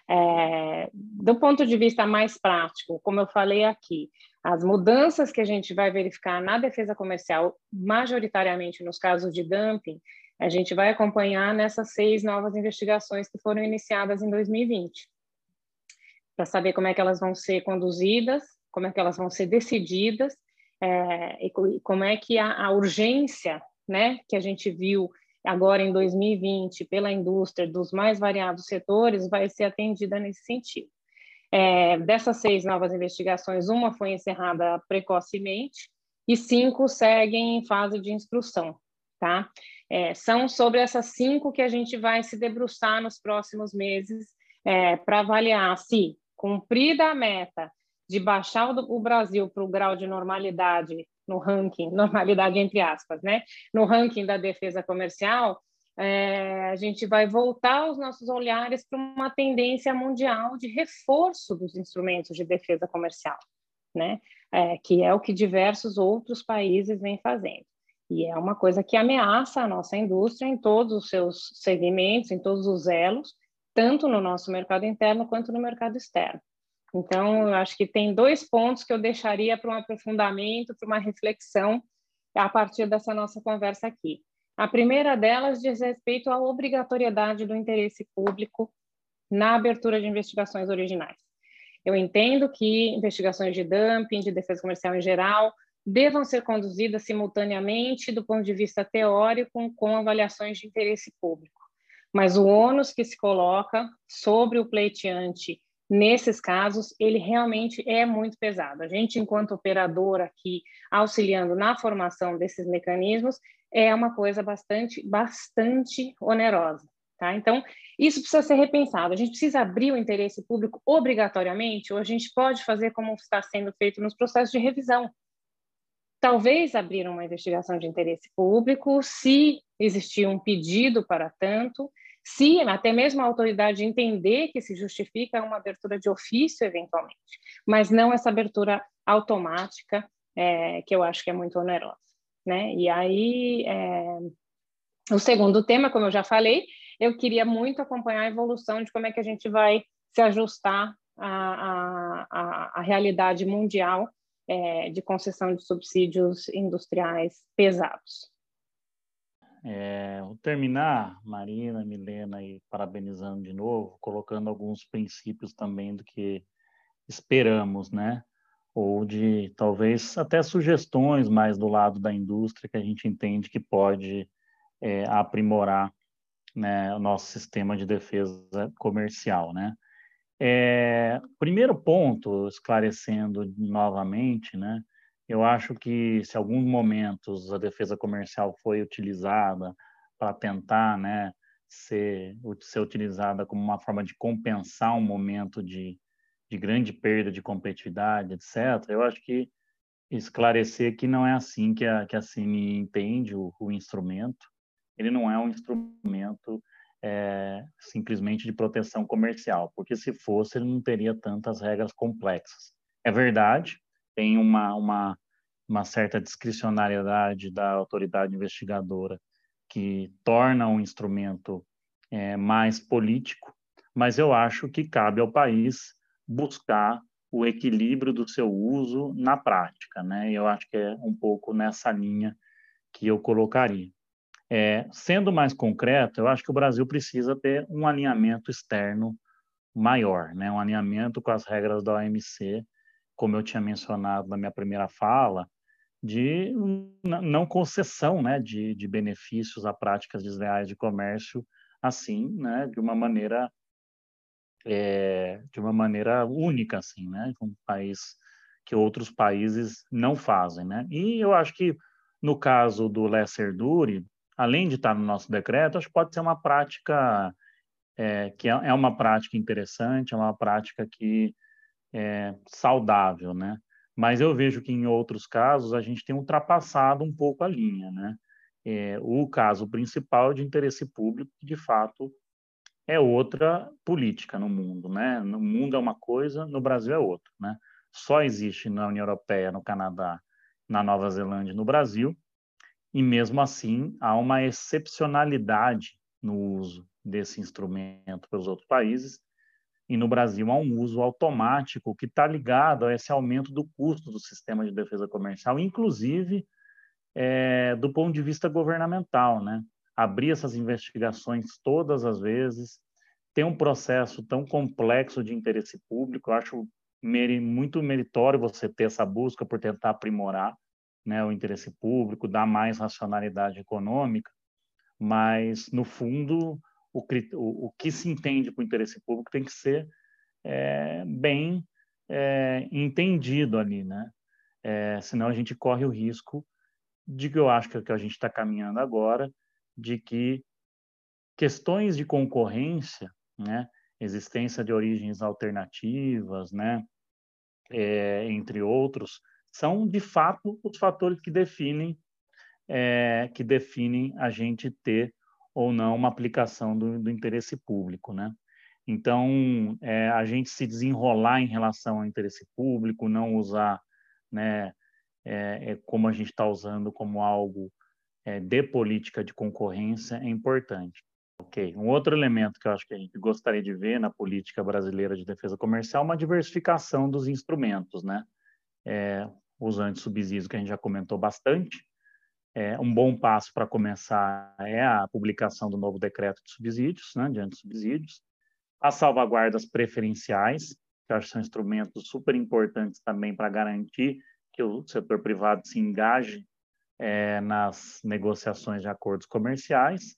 É, do ponto de vista mais prático, como eu falei aqui, as mudanças que a gente vai verificar na defesa comercial, majoritariamente nos casos de dumping, a gente vai acompanhar nessas seis novas investigações que foram iniciadas em dois mil e vinte, para saber como é que elas vão ser conduzidas, como é que elas vão ser decididas, é, e como é que a, a urgência, né, que a gente viu agora em dois mil e vinte pela indústria dos mais variados setores vai ser atendida nesse sentido. É, dessas seis novas investigações, uma foi encerrada precocemente e cinco seguem em fase de instrução. Tá? É, são sobre essas cinco que a gente vai se debruçar nos próximos meses é, para avaliar se, cumprida a meta de baixar o, o Brasil para o grau de normalidade no ranking, normalidade entre aspas, né? No ranking da defesa comercial, é, a gente vai voltar os nossos olhares para uma tendência mundial de reforço dos instrumentos de defesa comercial, né? É, que é o que diversos outros países vêm fazendo. E é uma coisa que ameaça a nossa indústria em todos os seus segmentos, em todos os elos, tanto no nosso mercado interno quanto no mercado externo. Então, eu acho que tem dois pontos que eu deixaria para um aprofundamento, para uma reflexão a partir dessa nossa conversa aqui. A primeira delas diz respeito à obrigatoriedade do interesse público na abertura de investigações originais. Eu entendo que investigações de dumping, de defesa comercial em geral, devam ser conduzidas simultaneamente do ponto de vista teórico com avaliações de interesse público. Mas o ônus que se coloca sobre o pleiteante nesses casos, ele realmente é muito pesado. A gente, enquanto operador aqui, auxiliando na formação desses mecanismos, é uma coisa bastante, bastante onerosa. Tá? Então, isso precisa ser repensado. A gente precisa abrir o interesse público obrigatoriamente, ou a gente pode fazer como está sendo feito nos processos de revisão. Talvez abrir uma investigação de interesse público, se existir um pedido para tanto, se até mesmo a autoridade entender que se justifica uma abertura de ofício, eventualmente, mas não essa abertura automática, é, que eu acho que é muito onerosa. Né? E aí, é... o segundo tema, como eu já falei, eu queria muito acompanhar a evolução de como é que a gente vai se ajustar à, à, à realidade mundial é, de concessão de subsídios industriais pesados. É, vou terminar, Marina, Milena, e parabenizando de novo, colocando alguns princípios também do que esperamos, né? Ou de talvez até sugestões mais do lado da indústria que a gente entende que pode é, aprimorar, né, o nosso sistema de defesa comercial, né? É, primeiro ponto, esclarecendo novamente, né? Eu acho que se em alguns momentos a defesa comercial foi utilizada para tentar, né, ser, ser utilizada como uma forma de compensar um momento de, de grande perda de competitividade, etcétera, eu acho que esclarecer que não é assim que a, que a C M I entende o, o instrumento. Ele não é um instrumento é, simplesmente de proteção comercial, porque se fosse, ele não teria tantas regras complexas. É verdade, tem uma, uma, uma certa discricionariedade da autoridade investigadora que torna o instrumento é, mais político, mas eu acho que cabe ao país buscar o equilíbrio do seu uso na prática, né? Eu acho que é um pouco nessa linha que eu colocaria. É, sendo mais concreto, eu acho que o Brasil precisa ter um alinhamento externo maior, né? Um alinhamento com as regras da O M C, como eu tinha mencionado na minha primeira fala, de não concessão, né, de, de benefícios a práticas desleais de comércio, assim, né, de uma maneira é, de uma maneira única, assim, né, um país que outros países não fazem, né. E eu acho que no caso do lesser duty, além de estar no nosso decreto, acho que pode ser uma prática é, que é uma prática interessante, é uma prática que é saudável, né. Mas eu vejo que em outros casos a gente tem ultrapassado um pouco a linha, né? É, o caso principal de interesse público, que de fato é outra política no mundo, né? No mundo é uma coisa, no Brasil é outra, né? Só existe na União Europeia, no Canadá, na Nova Zelândia e no Brasil, e mesmo assim há uma excepcionalidade no uso desse instrumento pelos outros países, e no Brasil há um uso automático que está ligado a esse aumento do custo do sistema de defesa comercial, inclusive é, do ponto de vista governamental, né? Abrir essas investigações todas as vezes, ter um processo tão complexo de interesse público, eu acho muito meritório você ter essa busca por tentar aprimorar, né, o interesse público, dar mais racionalidade econômica, mas, no fundo, O, o, o que se entende por interesse público tem que ser é, bem é, entendido ali, né? É, senão a gente corre o risco de que eu acho que, que a gente está caminhando agora, de que questões de concorrência, né, existência de origens alternativas, né, é, entre outros, são de fato os fatores que definem é, que definem a gente ter ou não uma aplicação do, do interesse público, né? Então, é, a gente se desenrolar em relação ao interesse público, não usar, né, é, é, como a gente está usando como algo é, de política de concorrência, é importante. Ok. Um outro elemento que eu acho que a gente gostaria de ver na política brasileira de defesa comercial é uma diversificação dos instrumentos, né? É, os antissubsídios que a gente já comentou bastante. É, um bom passo para começar é a publicação do novo decreto de subsídios, né, de antissubsídios. As salvaguardas preferenciais, que eu acho que são instrumentos super importantes também para garantir que o setor privado se engaje é, nas negociações de acordos comerciais.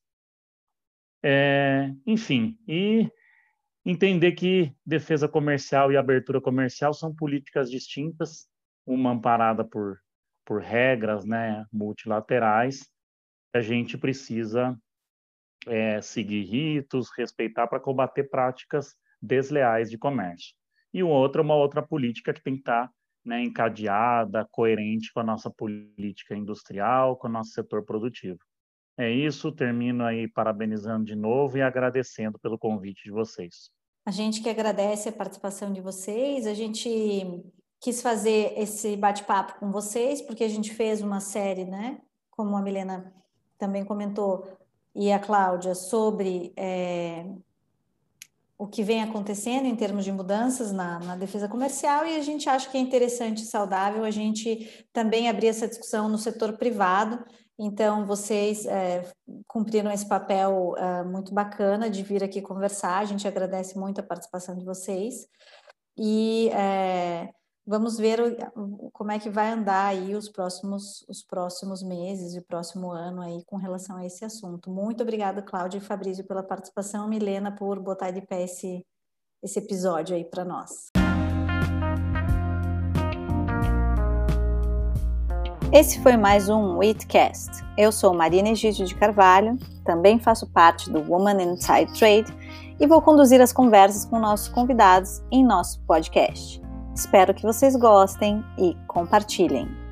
É, enfim, e entender que defesa comercial e abertura comercial são políticas distintas, uma amparada por por regras, né, multilaterais, a gente precisa é, seguir ritos, respeitar para combater práticas desleais de comércio. E o outro é uma outra política que tem que estar, né, encadeada, coerente com a nossa política industrial, com o nosso setor produtivo. É isso, termino aí parabenizando de novo e agradecendo pelo convite de vocês. A gente que agradece a participação de vocês, a gente quis fazer esse bate-papo com vocês, porque a gente fez uma série, né, como a Milena também comentou, e a Cláudia, sobre é, o que vem acontecendo em termos de mudanças na, na defesa comercial, e a gente acha que é interessante e saudável a gente também abrir essa discussão no setor privado. Então, vocês é, cumpriram esse papel é, muito bacana de vir aqui conversar, a gente agradece muito a participação de vocês, e é, vamos ver o, como é que vai andar aí os próximos, os próximos meses e o próximo ano aí com relação a esse assunto. Muito obrigada, Cláudia e Fabrício, pela participação, Milena, por botar de pé esse, esse episódio aí para nós. Esse foi mais um WITcast. Eu sou Marina Egídio de Carvalho, também faço parte do Women Inside Trade e vou conduzir as conversas com nossos convidados em nosso podcast. Espero que vocês gostem e compartilhem.